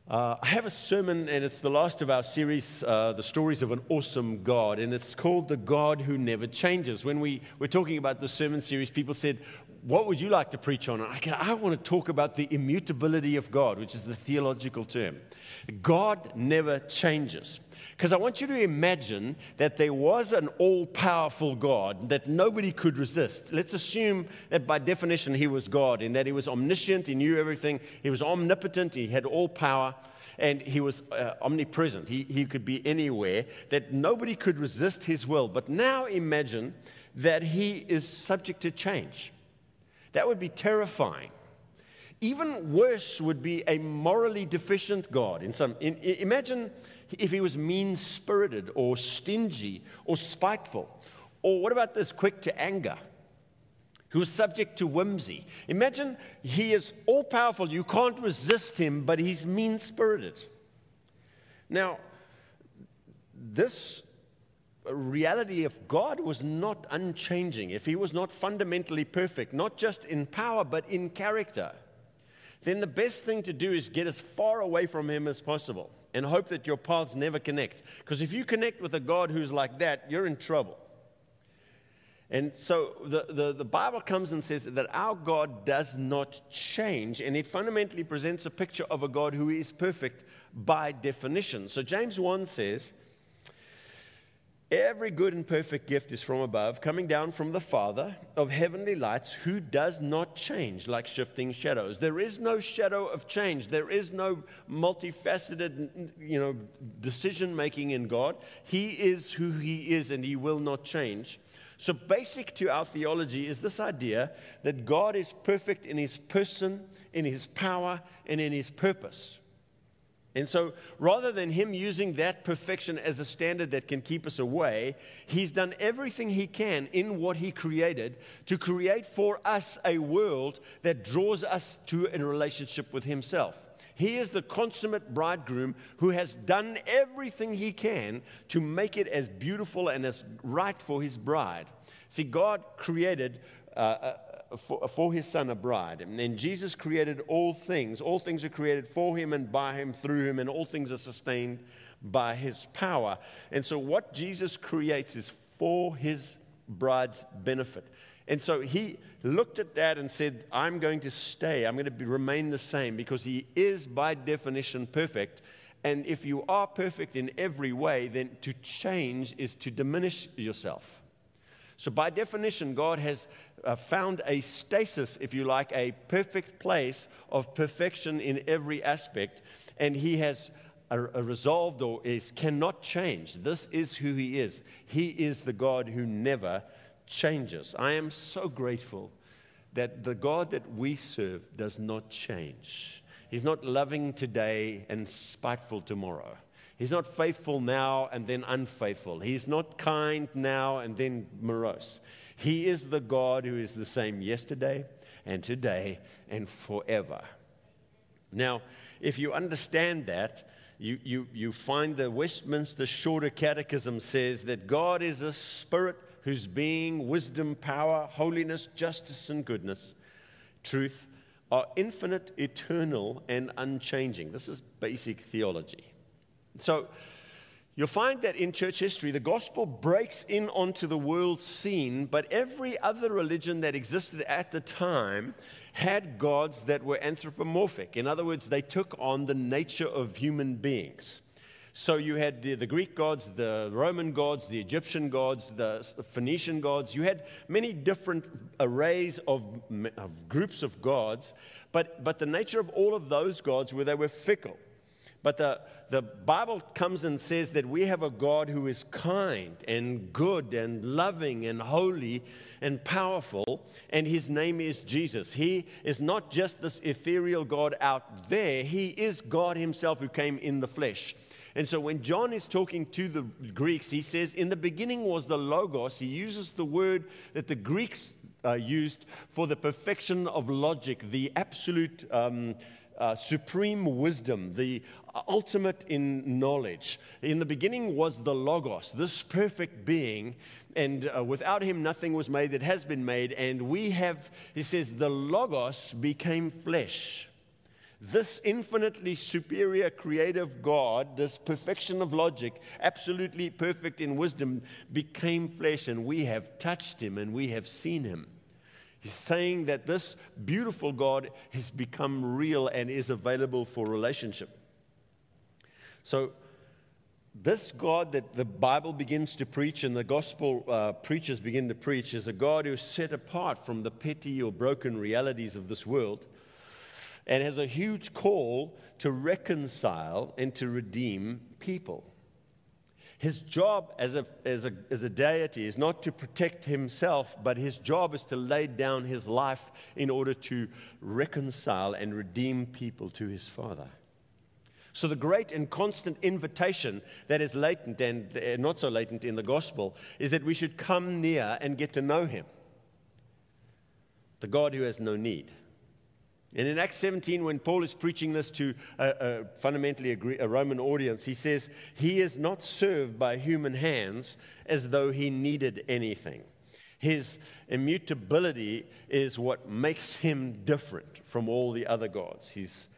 I have a sermon, and it's the last of our series, The Stories of an Awesome God, and it's called The God Who Never Changes. When we were talking about the sermon series, people said, what would you like to preach on? And I want to talk about the immutability of God, which is the theological term. God never changes. Because I want you to imagine that there was an all-powerful God that nobody could resist. Let's assume that by definition he was God, and that he was omniscient, he knew everything, he was omnipotent, he had all power, and he was omnipresent. He could be anywhere, that nobody could resist his will. But now imagine that he is subject to change. That would be terrifying. Even worse would be a morally deficient God. Imagine if he was mean-spirited or stingy or spiteful. Or what about this, quick to anger, who is subject to whimsy. Imagine he is all-powerful, you can't resist him, but he's mean-spirited. Now, this reality of God was not unchanging. If he was not fundamentally perfect, not just in power, but in character, then the best thing to do is get as far away from him as possible and hope that your paths never connect. Because if you connect with a God who's like that, you're in trouble. And so the Bible comes and says that our God does not change, and it fundamentally presents a picture of a God who is perfect by definition. So James 1 says, every good and perfect gift is from above, coming down from the Father of heavenly lights, who does not change like shifting shadows. There is no shadow of change. There is no multifaceted, decision-making in God. He is who he is, and he will not change. So basic to our theology is this idea that God is perfect in his person, in his power, and in his purpose. And so rather than him using that perfection as a standard that can keep us away, he's done everything he can in what he created to create for us a world that draws us to a relationship with himself. He is the consummate bridegroom who has done everything he can to make it as beautiful and as right for his bride. See, God created for his son a bride. And then Jesus created all things. All things are created for him and by him, through him, and all things are sustained by his power. And so what Jesus creates is for his bride's benefit. And so he looked at that and said, I'm going to stay. I'm going to remain the same because he is by definition perfect. And if you are perfect in every way, then to change is to diminish yourself. So by definition, God has found a stasis, if you like, a perfect place of perfection in every aspect, and he has resolved or cannot change. This is who he is. He is the God who never changes. I am so grateful that the God that we serve does not change. He's not loving today and spiteful tomorrow. He's not faithful now and then unfaithful. He's not kind now and then morose. He is the God who is the same yesterday and today and forever. Now, if you understand that, you find the Westminster Shorter Catechism says that God is a spirit whose being, wisdom, power, holiness, justice, and goodness, truth, are infinite, eternal, and unchanging. This is basic theology. So you'll find that in church history, the gospel breaks in onto the world scene, but every other religion that existed at the time had gods that were anthropomorphic. In other words, they took on the nature of human beings. So you had the Greek gods, the Roman gods, the Egyptian gods, the Phoenician gods. You had many different arrays of groups of gods, but the nature of all of those gods were they were fickle. But the Bible comes and says that we have a God who is kind and good and loving and holy and powerful, and his name is Jesus. He is not just this ethereal God out there. He is God himself who came in the flesh. And so when John is talking to the Greeks, he says, in the beginning was the Logos. He uses the word that the Greeks used for the perfection of logic, the absolute supreme wisdom, the ultimate in knowledge. In the beginning was the Logos, this perfect being, and without him nothing was made that has been made. And we have, he says, the Logos became flesh. This infinitely superior creative God, this perfection of logic, absolutely perfect in wisdom, became flesh, and we have touched him and we have seen him. He's saying that this beautiful God has become real and is available for relationship. So, this God that the Bible begins to preach and the gospel preachers begin to preach is a God who is set apart from the petty or broken realities of this world and has a huge call to reconcile and to redeem people. His job as a deity is not to protect himself, but his job is to lay down his life in order to reconcile and redeem people to his Father. So the great and constant invitation that is latent and not so latent in the gospel is that we should come near and get to know him, the God who has no need. And in Acts 17, when Paul is preaching this to fundamentally a Roman audience, he says, he is not served by human hands as though he needed anything. His immutability is what makes him different from all the other gods.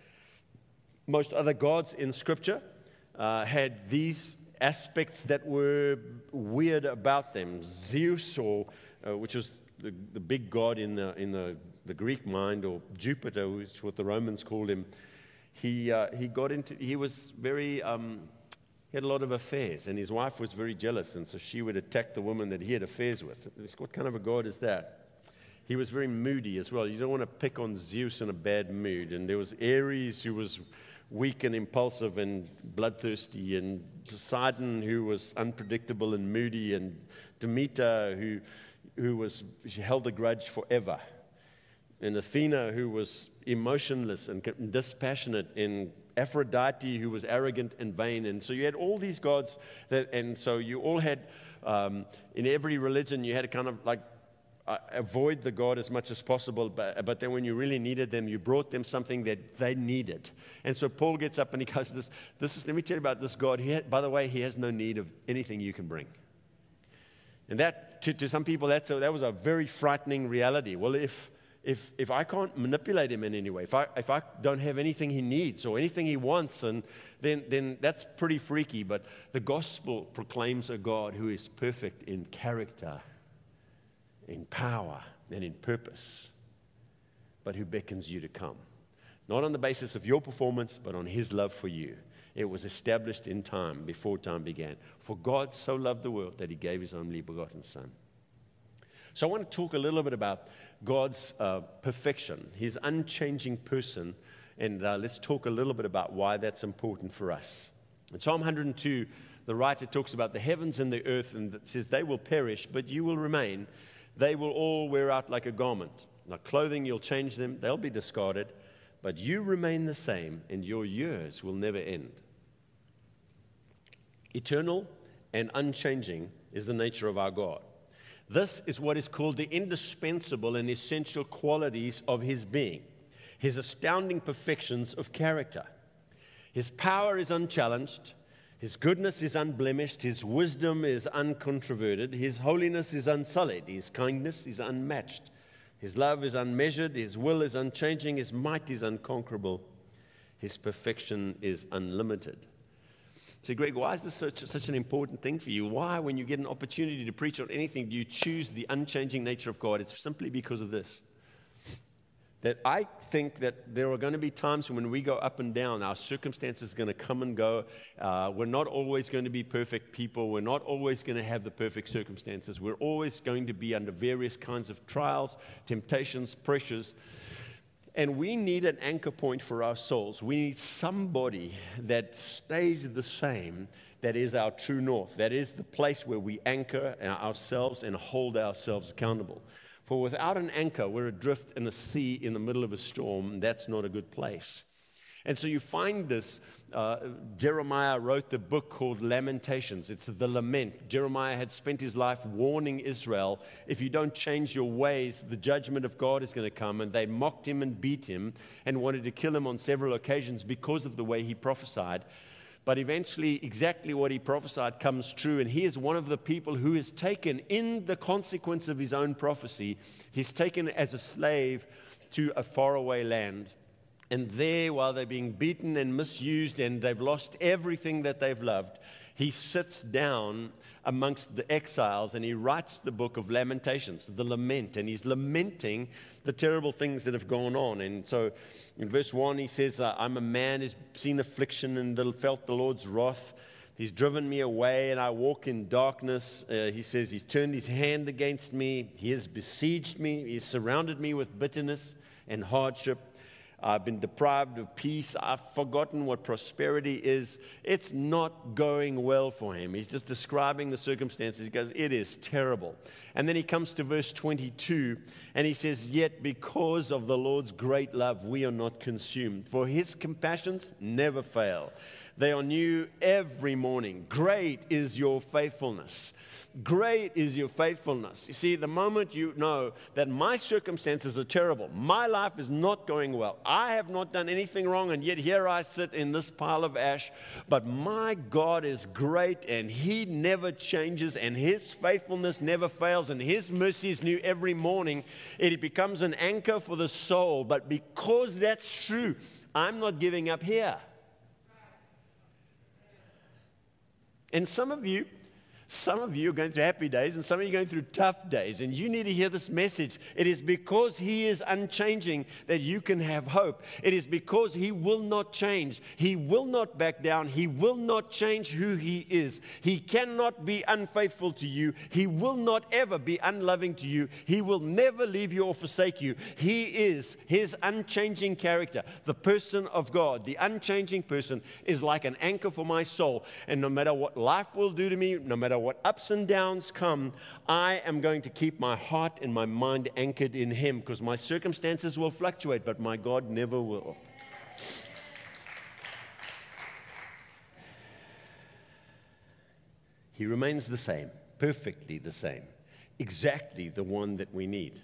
Most other gods in Scripture had these aspects that were weird about them. Zeus, which was the big god in the Greek mind, or Jupiter, which is what the Romans called him. He was very, he had a lot of affairs, and his wife was very jealous, and so she would attack the woman that he had affairs with. What kind of a god is that? He was very moody as well. You don't want to pick on Zeus in a bad mood. And there was Ares, who was weak and impulsive and bloodthirsty, and Poseidon, who was unpredictable and moody, and Demeter, she held a grudge forever, and Athena, who was emotionless and dispassionate, and Aphrodite, who was arrogant and vain. And so you had all these gods, and so you all had, in every religion, you had to kind of like avoid the god as much as possible, but then when you really needed them, you brought them something that they needed. And so Paul gets up and he goes, let me tell you about this God. By the way, he has no need of anything you can bring. And that, to some people, that was a very frightening reality. Well, if I can't manipulate him in any way, if I don't have anything he needs or anything he wants, and then that's pretty freaky. But the gospel proclaims a God who is perfect in character, in power, and in purpose, but who beckons you to come. Not on the basis of your performance, but on his love for you. It was established in time, before time began. For God so loved the world that he gave his only begotten Son. So I want to talk a little bit about God's perfection, his unchanging person, and let's talk a little bit about why that's important for us. In Psalm 102, the writer talks about the heavens and the earth, and it says, they will perish, but you will remain. They will all wear out like a garment. Like clothing, you'll change them, they'll be discarded, but you remain the same, and your years will never end. Eternal and unchanging is the nature of our God. This is what is called the indispensable and essential qualities of his being, his astounding perfections of character. His power is unchallenged, his goodness is unblemished, his wisdom is uncontroverted, his holiness is unsullied, his kindness is unmatched, his love is unmeasured, his will is unchanging, his might is unconquerable, his perfection is unlimited. So, Greg, why is this such an important thing for you? Why, when you get an opportunity to preach on anything, do you choose the unchanging nature of God? It's simply because of this. That I think that there are going to be times when we go up and down, our circumstances are going to come and go. We're not always going to be perfect people. We're not always going to have the perfect circumstances. We're always going to be under various kinds of trials, temptations, pressures. And we need an anchor point for our souls. We need somebody that stays the same, that is our true north. That is the place where we anchor ourselves and hold ourselves accountable. For without an anchor, we're adrift in a sea in the middle of a storm. That's not a good place. And so you find this, Jeremiah wrote the book called Lamentations. It's the lament. Jeremiah had spent his life warning Israel, if you don't change your ways, the judgment of God is going to come. And they mocked him and beat him and wanted to kill him on several occasions because of the way he prophesied. But eventually, exactly what he prophesied comes true. And he is one of the people who is taken in the consequence of his own prophecy. He's taken as a slave to a faraway land, And there, while they're being beaten and misused and they've lost everything that they've loved, he sits down amongst the exiles and he writes the book of Lamentations, the lament, and he's lamenting the terrible things that have gone on. And so in verse 1 he says, I'm a man who's seen affliction and felt the Lord's wrath. He's driven me away and I walk in darkness. He says he's turned his hand against me. He has besieged me. He has surrounded me with bitterness and hardship. I've been deprived of peace. I've forgotten what prosperity is. It's not going well for him. He's just describing the circumstances. He goes, it is terrible. And then he comes to verse 22, and he says, yet because of the Lord's great love, we are not consumed. For his compassions never fail. They are new every morning. Great is your faithfulness. Great is your faithfulness. You see, the moment you know that my circumstances are terrible, my life is not going well, I have not done anything wrong, and yet here I sit in this pile of ash, but my God is great, and he never changes, and his faithfulness never fails, and his mercy is new every morning. It becomes an anchor for the soul. But because that's true, I'm not giving up here. And some of you are going through happy days, and some of you are going through tough days, and you need to hear this message. It is because he is unchanging that you can have hope. It is because he will not change. He will not back down. He will not change who he is. He cannot be unfaithful to you. He will not ever be unloving to you. He will never leave you or forsake you. He is his unchanging character. The person of God, the unchanging person, is like an anchor for my soul. And no matter what life will do to me, no matter what ups and downs come, I am going to keep my heart and my mind anchored in him, because my circumstances will fluctuate, but my God never will. He remains the same, perfectly the same, exactly the one that we need.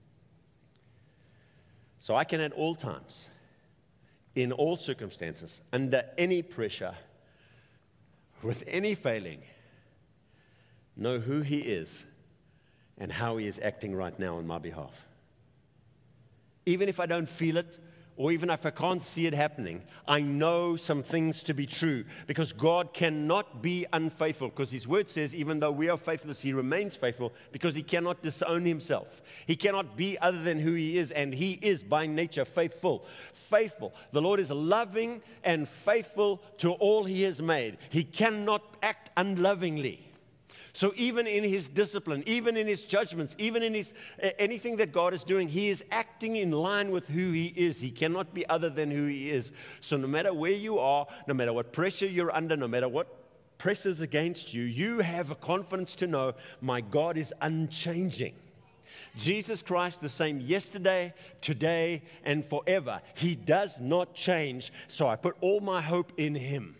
So I can at all times, in all circumstances, under any pressure, with any failing, know who he is and how he is acting right now on my behalf. Even if I don't feel it, or even if I can't see it happening, I know some things to be true, because God cannot be unfaithful, because his word says even though we are faithless, he remains faithful, because he cannot disown himself. He cannot be other than who he is, and he is by nature faithful. Faithful. The Lord is loving and faithful to all he has made. He cannot act unlovingly. So even in his discipline, even in his judgments, even in his anything that God is doing, he is acting in line with who he is. He cannot be other than who he is. So no matter where you are, no matter what pressure you're under, no matter what presses against you, you have a confidence to know my God is unchanging. Jesus Christ the same yesterday, today, and forever. He does not change. So I put all my hope in him.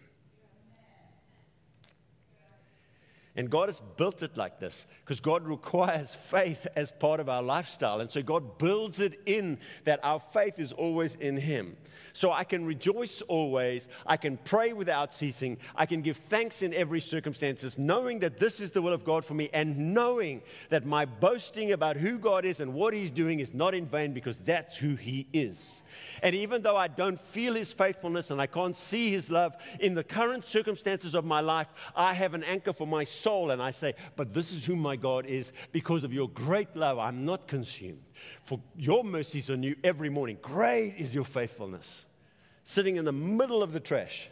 And God has built it like this because God requires faith as part of our lifestyle. And so God builds it in that our faith is always in him. So I can rejoice always. I can pray without ceasing. I can give thanks in every circumstance, knowing that this is the will of God for me, and knowing that my boasting about who God is and what he's doing is not in vain, because that's who he is. And even though I don't feel his faithfulness and I can't see his love in the current circumstances of my life, I have an anchor for my soul, and I say, but this is who my God is. Because of your great love, I'm not consumed. For your mercies are new every morning. Great is your faithfulness. Sitting in the middle of the trash.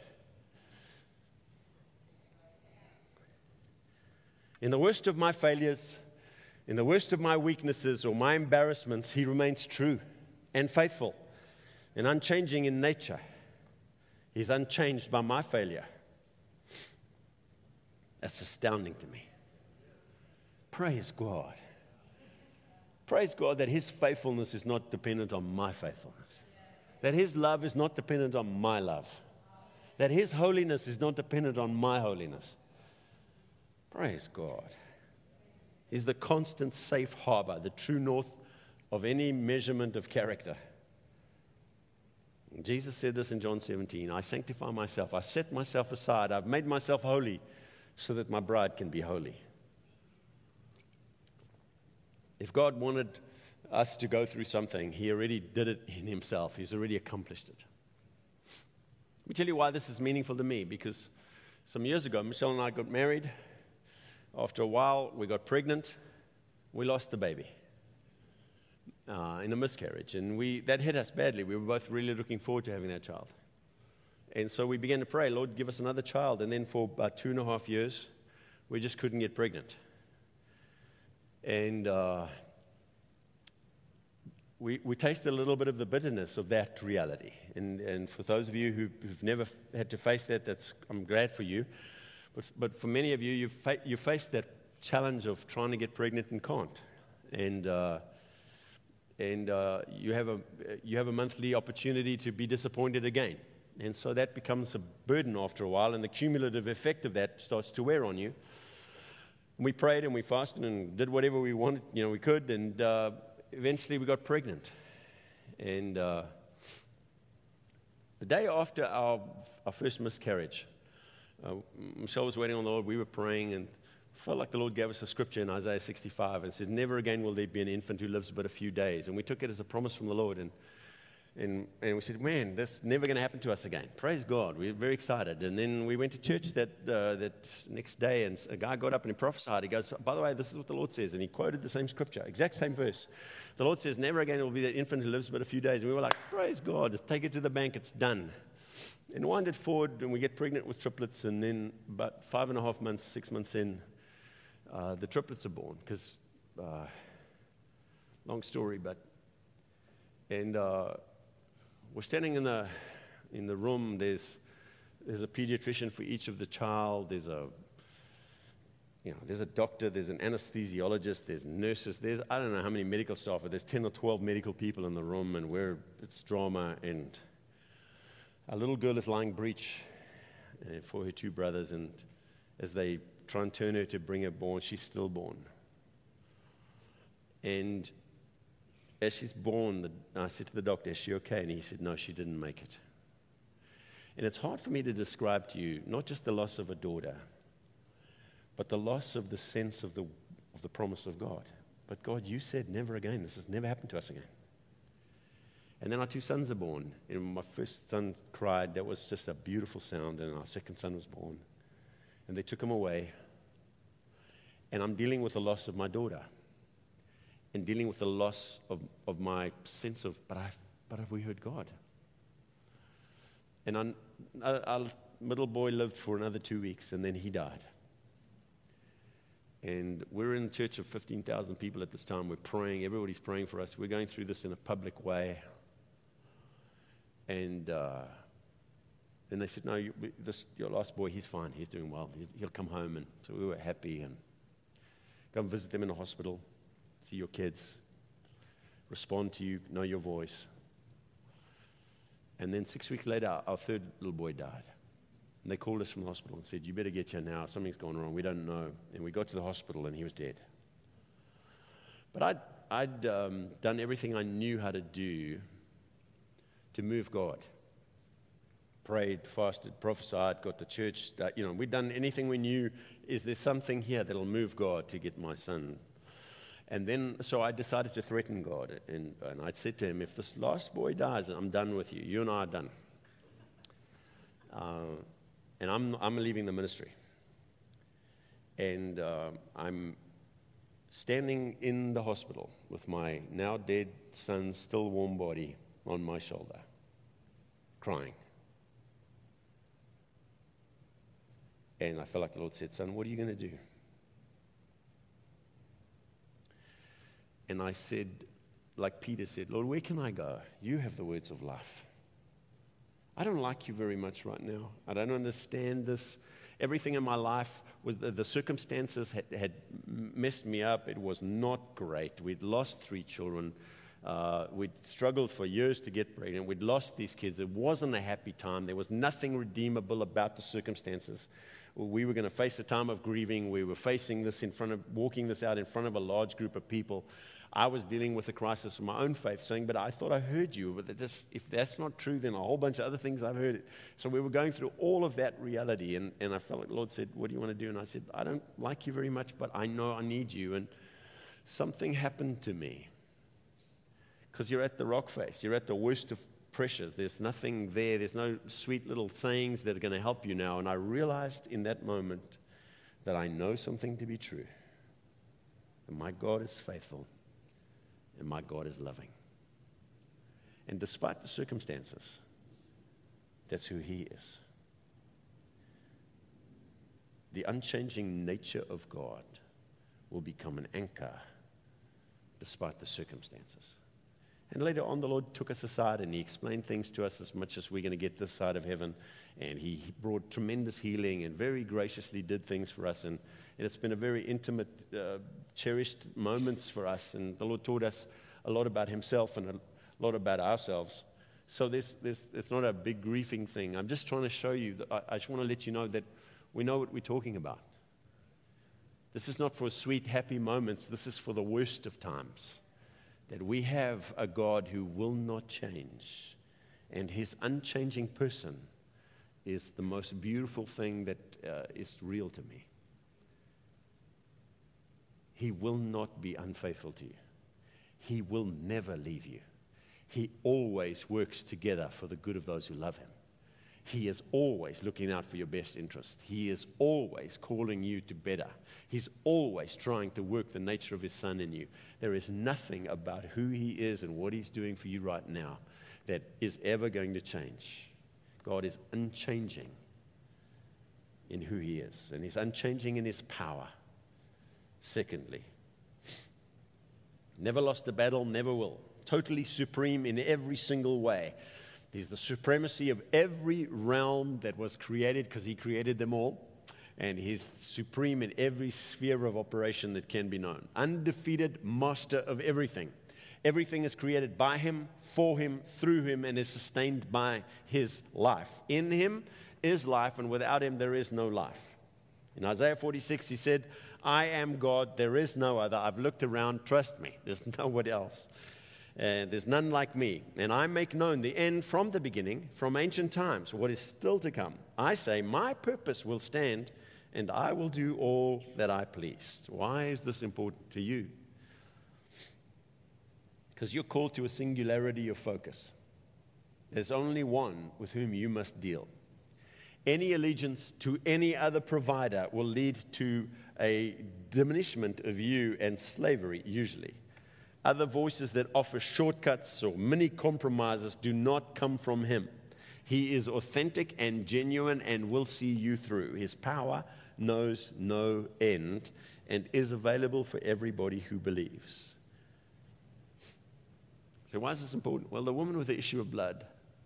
In the worst of my failures, in the worst of my weaknesses or my embarrassments, he remains true and faithful and unchanging in nature. He's unchanged by my failure. That's astounding to me. Praise God. Praise God that his faithfulness is not dependent on my faithfulness. That his love is not dependent on my love. That his holiness is not dependent on my holiness. Praise God. He's the constant safe harbor, the true north of any measurement of character. Jesus said this in John 17, I sanctify myself, I set myself aside, I've made myself holy so that my bride can be holy. If God wanted us to go through something. He already did it in himself. He's already accomplished it. Let me tell you why this is meaningful to me, because some years ago, Michelle and I got married. After a while, we got pregnant. We lost the baby in a miscarriage, and that hit us badly. We were both really looking forward to having that child. And so we began to pray, Lord, give us another child. And then for about 2.5 years, we just couldn't get pregnant. And we tasted a little bit of the bitterness of that reality. And for those of you who've never had to face that, I'm glad for you. But for many of you, you faced that challenge of trying to get pregnant and can't. And you have a monthly opportunity to be disappointed again. And so that becomes a burden after a while, and the cumulative effect of that starts to wear on you. And we prayed and we fasted and did whatever we wanted, we could, and eventually we got pregnant. And the day after our first miscarriage, Michelle was waiting on the Lord. We were praying, and felt like the Lord gave us a scripture in Isaiah 65 and said, never again will there be an infant who lives but a few days. And we took it as a promise from the Lord, and we said, man, that's never going to happen to us again. Praise God. We were very excited. And then we went to church that next day, and a guy got up and he prophesied. He goes, by the way, this is what the Lord says. And he quoted the same scripture, exact same verse. The Lord says, never again will be that infant who lives but a few days. And we were like, praise God, just take it to the bank, it's done. And winded forward, and we get pregnant with triplets, and then about 5.5 months, 6 months in, the triplets are born. Because, long story, we're standing in the room. There's a pediatrician for each of the child. There's a doctor. There's an anesthesiologist. There's nurses. I don't know how many medical staff, but there's 10 or 12 medical people in the room, and it's drama. And our little girl is lying breech for her two brothers, and as they try and turn her to bring her born, she's stillborn. And as she's born, I said to the doctor, is she okay? And he said, no, she didn't make it. And it's hard for me to describe to you, not just the loss of a daughter, but the loss of the sense of the promise of God. But God, you said never again. This has never happened to us again. And then our two sons are born. And my first son cried. That was just a beautiful sound. And our second son was born. And they took him away. And I'm dealing with the loss of my daughter. And dealing with the loss of my sense of, but have we heard God? And our middle boy lived for another 2 weeks, and then he died. And we're in a church of 15,000 people at this time. We're praying. Everybody's praying for us. We're going through this in a public way. And then they said, no, your last boy, he's fine. He's doing well. He'll come home. And so we were happy, and go and visit them in the hospital. See your kids, respond to you, know your voice. And then 6 weeks later, our third little boy died. And they called us from the hospital and said, you better get here now. Something's gone wrong. We don't know. And we got to the hospital, and he was dead. But I'd done everything I knew how to do to move God. Prayed, fasted, prophesied, got to church. We'd done anything we knew. Is there something here that'll move God to get my son? And then, so I decided to threaten God, and I said to him, if this last boy dies, I'm done with you. You and I are done. And I'm leaving the ministry. And I'm standing in the hospital with my now dead son's still warm body on my shoulder, crying. And I felt like the Lord said, son, what are you going to do? And I said, like Peter said, Lord, where can I go? You have the words of life. I don't like you very much right now. I don't understand this. Everything in my life, the circumstances had messed me up. It was not great. We'd lost 3 children. We'd struggled for years to get pregnant. We'd lost these kids. It wasn't a happy time. There was nothing redeemable about the circumstances. We were going to face a time of grieving. We were facing this walking this out in front of a large group of people. I was dealing with a crisis of my own faith, saying, but I thought I heard you. But if that's not true, then a whole bunch of other things I've heard. So we were going through all of that reality, and I felt like the Lord said, what do you want to do? And I said, I don't like you very much, but I know I need you. And something happened to me. Because you're at the rock face. You're at the worst of pressures. There's nothing there. There's no sweet little sayings that are going to help you now. And I realized in that moment that I know something to be true. And my God is faithful. And my God is loving. And despite the circumstances, that's who He is. The unchanging nature of God will become an anchor despite the circumstances. And later on, the Lord took us aside and He explained things to us as much as we're going to get this side of heaven. And He brought tremendous healing and very graciously did things for us. And it's been a very intimate, cherished moments for us. And the Lord taught us a lot about Himself and a lot about ourselves. So it's not a big grieving thing. I'm just trying to show you, that I just want to let you know that we know what we're talking about. This is not for sweet, happy moments. This is for the worst of times. That we have a God who will not change. And His unchanging person is the most beautiful thing that is real to me. He will not be unfaithful to you. He will never leave you. He always works together for the good of those who love Him. He is always looking out for your best interest. He is always calling you to better. He's always trying to work the nature of His Son in you. There is nothing about who He is and what He's doing for you right now that is ever going to change. God is unchanging in who He is, and He's unchanging in His power. Secondly, never lost a battle, never will. Totally supreme in every single way. He's the supremacy of every realm that was created because He created them all. And He's supreme in every sphere of operation that can be known. Undefeated master of everything. Everything is created by Him, for Him, through Him, and is sustained by His life. In Him is life, and without Him there is no life. In Isaiah 46, He said, I am God, there is no other. I've looked around, trust me, there's no one else. There's none like me, and I make known the end from the beginning, from ancient times, what is still to come. I say, my purpose will stand, and I will do all that I pleased. Why is this important to you? Because you're called to a singularity of focus. There's only one with whom you must deal. Any allegiance to any other provider will lead to a diminishment of you and slavery, usually. Other voices that offer shortcuts or mini compromises do not come from Him. He is authentic and genuine and will see you through. His power knows no end and is available for everybody who believes. So why is this important? Well, the woman with the issue of blood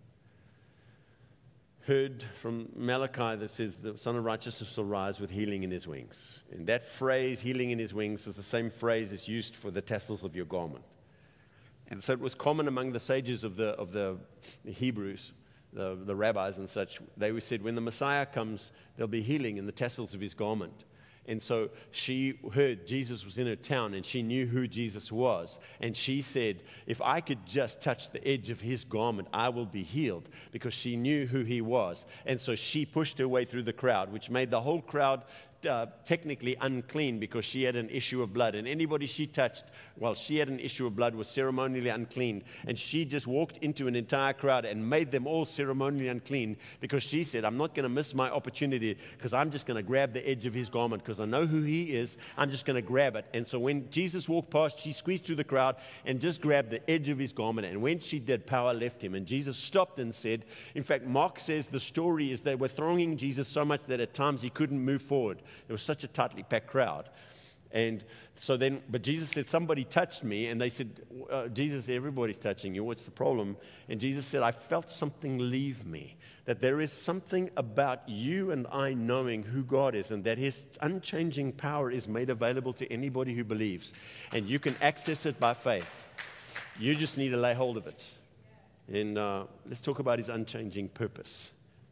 heard from Malachi that says the Son of Righteousness will rise with healing in His wings. And that phrase, healing in His wings, is the same phrase that's used for the tassels of your garment. And so it was common among the sages of the Hebrews, the rabbis and such. They said, when the Messiah comes, there'll be healing in the tassels of His garment. And so she heard Jesus was in her town, and she knew who Jesus was. And she said, if I could just touch the edge of His garment, I will be healed, because she knew who He was. And so she pushed her way through the crowd, which made the whole crowd technically unclean because she had an issue of blood. And anybody she touched, while she had an issue of blood, was ceremonially unclean. And she just walked into an entire crowd and made them all ceremonially unclean, because she said, I'm not going to miss my opportunity, because I'm just going to grab the edge of His garment, because I know who He is. I'm just going to grab it. And so when Jesus walked past, she squeezed through the crowd and just grabbed the edge of His garment. And when she did, power left Him. And Jesus stopped and said, in fact, Mark says the story is they were thronging Jesus so much that at times He couldn't move forward. There was such a tightly packed crowd. And so then, but Jesus said, somebody touched me. And they said, Jesus, everybody's touching you. What's the problem? And Jesus said, I felt something leave me. That there is something about you and I knowing who God is, and that His unchanging power is made available to anybody who believes. And you can access it by faith. You just need to lay hold of it. And let's talk about His unchanging purpose.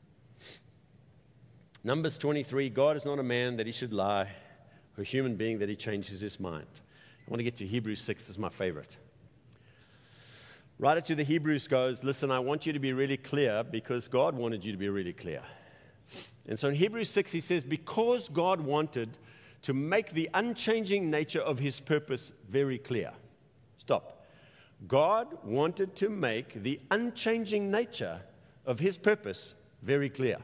Numbers 23, God is not a man that He should lie, or a human being that He changes His mind. I want to get to Hebrews 6, is my favorite. Writer to the Hebrews goes, listen, I want you to be really clear, because God wanted you to be really clear. And so in Hebrews 6, he says, because God wanted to make the unchanging nature of His purpose very clear. Stop. God wanted to make the unchanging nature of his purpose very clear.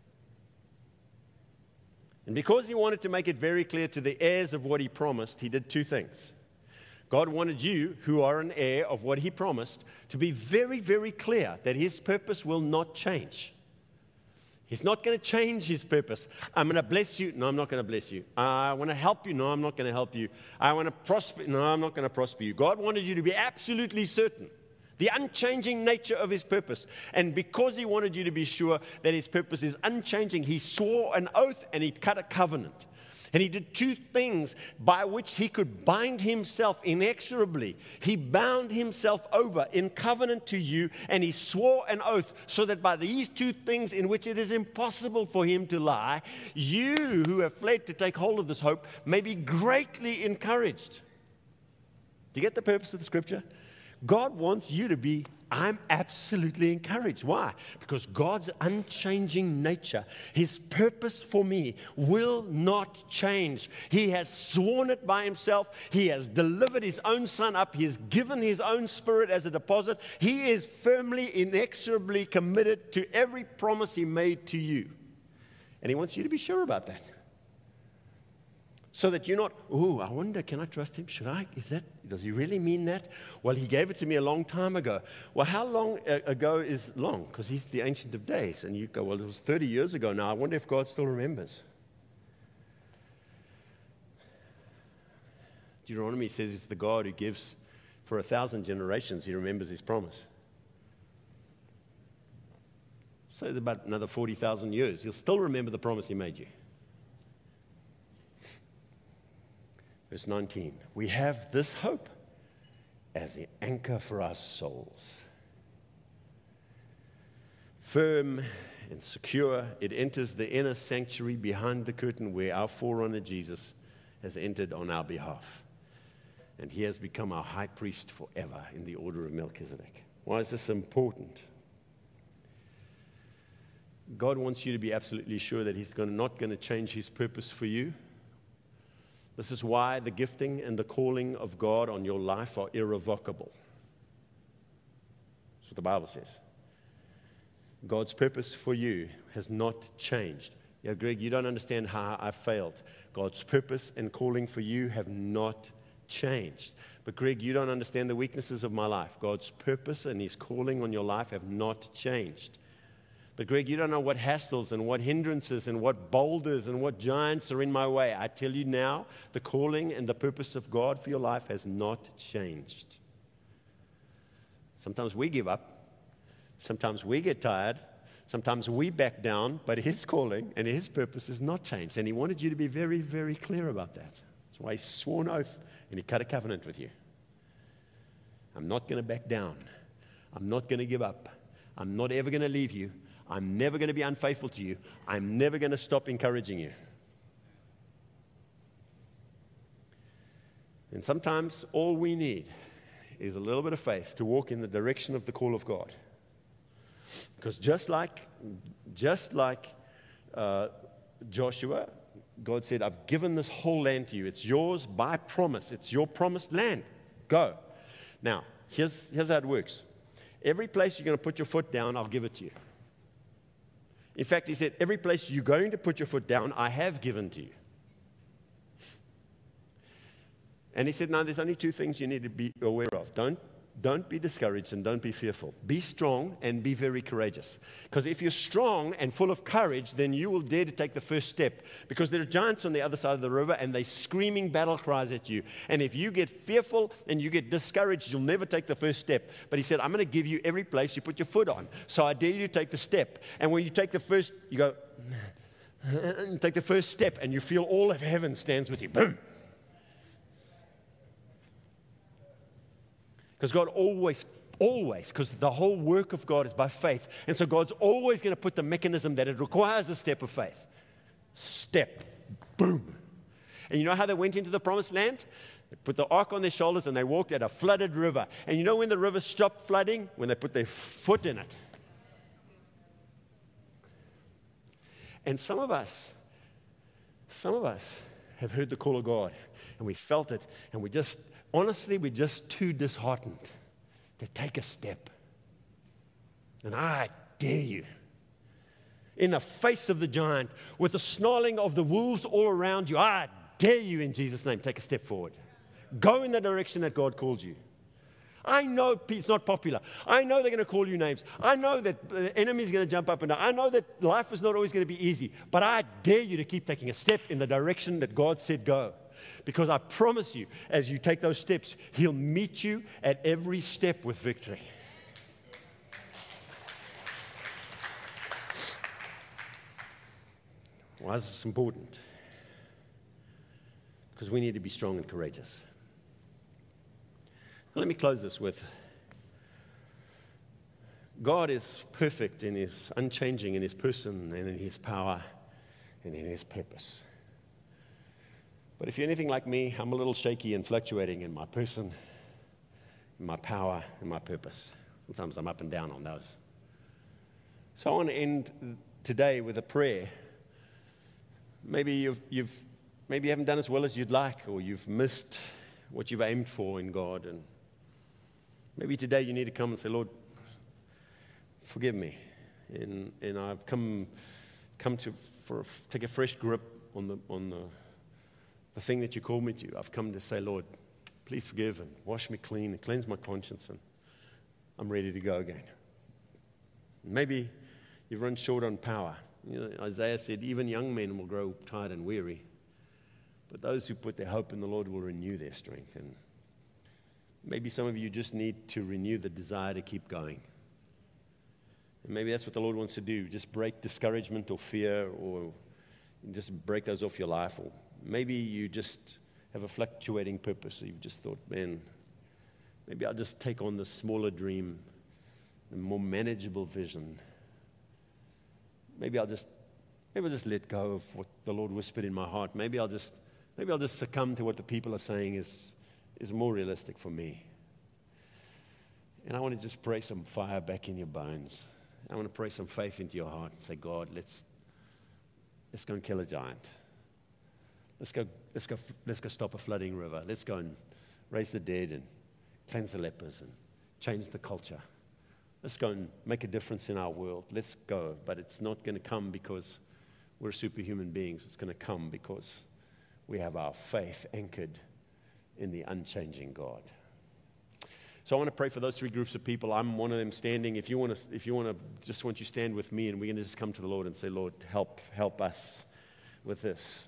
And because he wanted to make it very clear to the heirs of what he promised, he did two things. God wanted you, who are an heir of what he promised, to be very, very clear that his purpose will not change. He's not going to change his purpose. I'm going to bless you. No, I'm not going to bless you. I want to help you. No, I'm not going to help you. I want to prosper. No, I'm not going to prosper you. God wanted you to be absolutely certain. The unchanging nature of his purpose. And because he wanted you to be sure that his purpose is unchanging, he swore an oath and he cut a covenant. And he did two things by which he could bind himself inexorably. He bound himself over in covenant to you, and he swore an oath so that by these two things in which it is impossible for him to lie, you who have fled to take hold of this hope may be greatly encouraged. Do you get the purpose of the scripture? God wants you to be, I'm absolutely encouraged. Why? Because God's unchanging nature, his purpose for me will not change. He has sworn it by himself. He has delivered his own son up. He has given his own spirit as a deposit. He is firmly, inexorably committed to every promise he made to you. And he wants you to be sure about that. So that you're not, I wonder, can I trust him? Should I? Does he really mean that? Well, he gave it to me a long time ago. Well, how long ago is long? Because he's the Ancient of Days. And you go, well, it was 30 years ago now. I wonder if God still remembers. Deuteronomy says he's the God who gives for 1,000 generations. He remembers his promise. So it's about another 40,000 years. He'll still remember the promise he made you. Verse 19, we have this hope as the anchor for our souls. Firm and secure, it enters the inner sanctuary behind the curtain where our forerunner Jesus has entered on our behalf. And he has become our high priest forever in the order of Melchizedek. Why is this important? God wants you to be absolutely sure that he's not going to change his purpose for you. This is why the gifting and the calling of God on your life are irrevocable. That's what the Bible says. God's purpose for you has not changed. Yeah, Greg, you don't understand how I failed. God's purpose and calling for you have not changed. But Greg, you don't understand the weaknesses of my life. God's purpose and his calling on your life have not changed. But Greg, you don't know what hassles and what hindrances and what boulders and what giants are in my way. I tell you now, the calling and the purpose of God for your life has not changed. Sometimes we give up. Sometimes we get tired. Sometimes we back down. But his calling and his purpose has not changed. And he wanted you to be very, very clear about that. That's why he swore an oath and he cut a covenant with you. I'm not going to back down. I'm not going to give up. I'm not ever going to leave you. I'm never going to be unfaithful to you. I'm never going to stop encouraging you. And sometimes all we need is a little bit of faith to walk in the direction of the call of God. Because just like Joshua, God said, I've given this whole land to you. It's yours by promise. It's your promised land. Go. Now, here's how it works. Every place you're going to put your foot down, I'll give it to you. In fact, he said, every place you're going to put your foot down, I have given to you. And he said, no, there's only two things you need to be aware of. Don't be discouraged and don't be fearful. Be strong and be very courageous. Because if you're strong and full of courage, then you will dare to take the first step. Because there are giants on the other side of the river and they're screaming battle cries at you. And if you get fearful and you get discouraged, you'll never take the first step. But he said, I'm going to give you every place you put your foot on. So I dare you to take the step. And when you take the first, you go, and take the first step and you feel all of heaven stands with you. Boom. Because God always, because the whole work of God is by faith. And so God's always going to put the mechanism that it requires a step of faith. Step. Boom. And you know how they went into the promised land? They put the ark on their shoulders and they walked at a flooded river. And you know when the river stopped flooding? When they put their foot in it. And some of us have heard the call of God. And we felt it. And honestly, we're just too disheartened to take a step. And I dare you, in the face of the giant, with the snarling of the wolves all around you, I dare you in Jesus' name, take a step forward. Go in the direction that God called you. I know it's not popular. I know they're going to call you names. I know that the enemy's going to jump up and down. I know that life is not always going to be easy. But I dare you to keep taking a step in the direction that God said go. Because I promise you, as you take those steps, He'll meet you at every step with victory. Why is this important? Because we need to be strong and courageous. Let me close this with, God is perfect in His unchanging in His person and in His power and in His purpose. But if you're anything like me, I'm a little shaky and fluctuating in my person, in my power, and my purpose. Sometimes I'm up and down on those. So I want to end today with a prayer. Maybe you haven't done as well as you'd like, or you've missed what you've aimed for in God, and maybe today you need to come and say, Lord, forgive me. And I've come to take a fresh grip on the thing that you called me to. I've come to say, Lord, please forgive and wash me clean and cleanse my conscience, and I'm ready to go again. Maybe you've run short on power. You know, Isaiah said, even young men will grow tired and weary, but those who put their hope in the Lord will renew their strength. And maybe some of you just need to renew the desire to keep going. And maybe that's what the Lord wants to do, just break discouragement or fear, or just break those off your life. Or maybe you just have a fluctuating purpose. So you've just thought, man, maybe I'll just take on the smaller dream, the more manageable vision. Maybe I'll just let go of what the Lord whispered in my heart. Maybe I'll just succumb to what the people are saying is more realistic for me. And I want to just pray some fire back in your bones. I want to pray some faith into your heart and say, God, let's go and kill a giant. Let's go stop a flooding river. Let's go and raise the dead and cleanse the lepers and change the culture. Let's go and make a difference in our world. Let's go. But it's not going to come because we're superhuman beings. It's going to come because we have our faith anchored in the unchanging God. So I want to pray for those three groups of people. I'm one of them standing. If you want to, just want you to stand with me, and we're going to just come to the Lord and say, Lord, help us with this.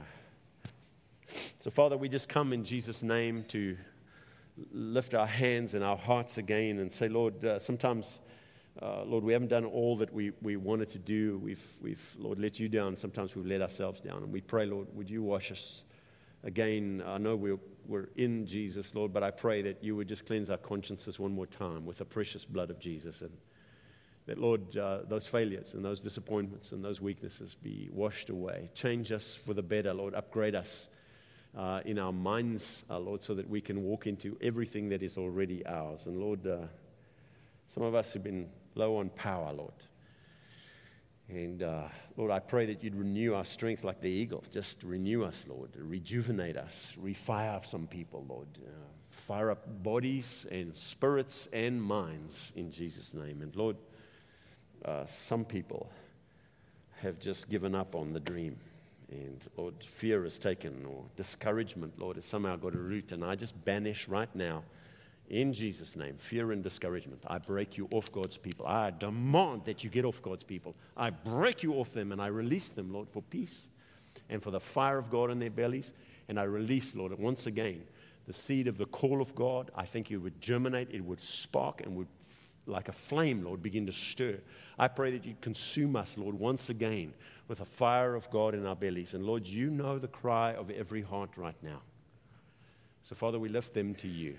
So Father, we just come in Jesus' name to lift our hands and our hearts again and say, Lord, sometimes, Lord, we haven't done all that we wanted to do. We've, Lord, let you down. Sometimes we've let ourselves down. And we pray, Lord, would you wash us again? I know we're in Jesus, Lord, but I pray that you would just cleanse our consciences one more time with the precious blood of Jesus. And that, Lord, those failures and those disappointments and those weaknesses be washed away. Change us for the better, Lord. Upgrade us in our minds, Lord, so that we can walk into everything that is already ours. And Lord, some of us have been low on power, Lord. And Lord, I pray that you'd renew our strength like the eagle. Just renew us, Lord. Rejuvenate us. Refire some people, Lord. Fire up bodies and spirits and minds in Jesus' name. And Lord, some people have just given up on the dream. And Lord, fear is taken, or discouragement, Lord, has somehow got a root. And I just banish right now, in Jesus' name, fear and discouragement. I break you off God's people. I demand that you get off God's people. I break you off them, and I release them, Lord, for peace and for the fire of God in their bellies. And I release, Lord, once again, the seed of the call of God. I think it would germinate, it would spark, and would, like a flame, Lord, begin to stir. I pray that you consume us, Lord, once again with the fire of God in our bellies. And Lord, you know the cry of every heart right now. So Father, we lift them to you,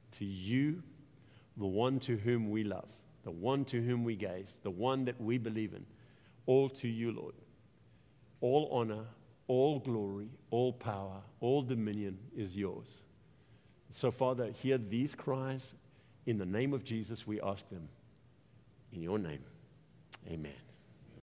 the one to whom we love, the one to whom we gaze, the one that we believe in. All to you, Lord. All honor, all glory, all power, all dominion is yours. So Father, hear these cries. In the name of Jesus, we ask them. In your name, amen.